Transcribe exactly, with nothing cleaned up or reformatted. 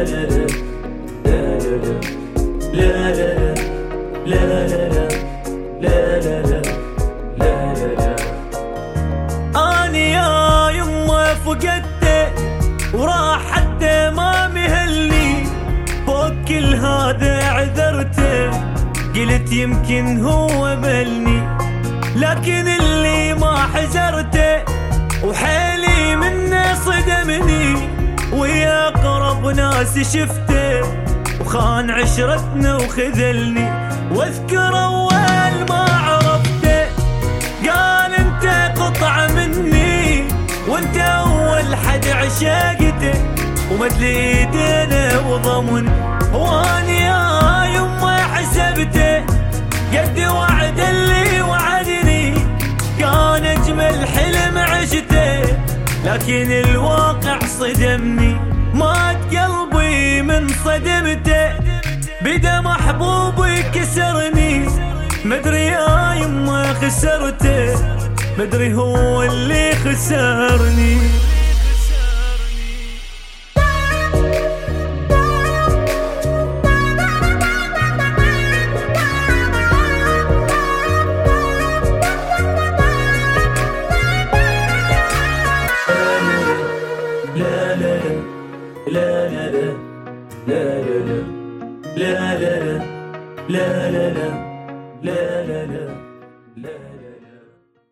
لا لا لا لا لا لا لا لا لا لا. اني يا يمه فقدته وراح حتى ما مهلني، فوق كل هذا عذرته قلت يمكن هو ملني، لكن اللي ما حزرته وحيلي منه صدمني، ويا اقرب ناس شفته وخان عشرتنا وخذلني. واذكر اول ما عرفته قال انت قطعه مني، وانت اول حد عشقته ومد ايدينا وضمن. واني يا يمه حسبته قد وعد اللي وعدني، كان اجمل حلم عشته لكن الواقع صدمني. مات قلبي من صدمته، بدا محبوبي كسرني، مدري يا يمه خسرته، مدري هو اللي خسرني. لا لا لا لا لا لا لا لا لا لا لا لا لا لا لا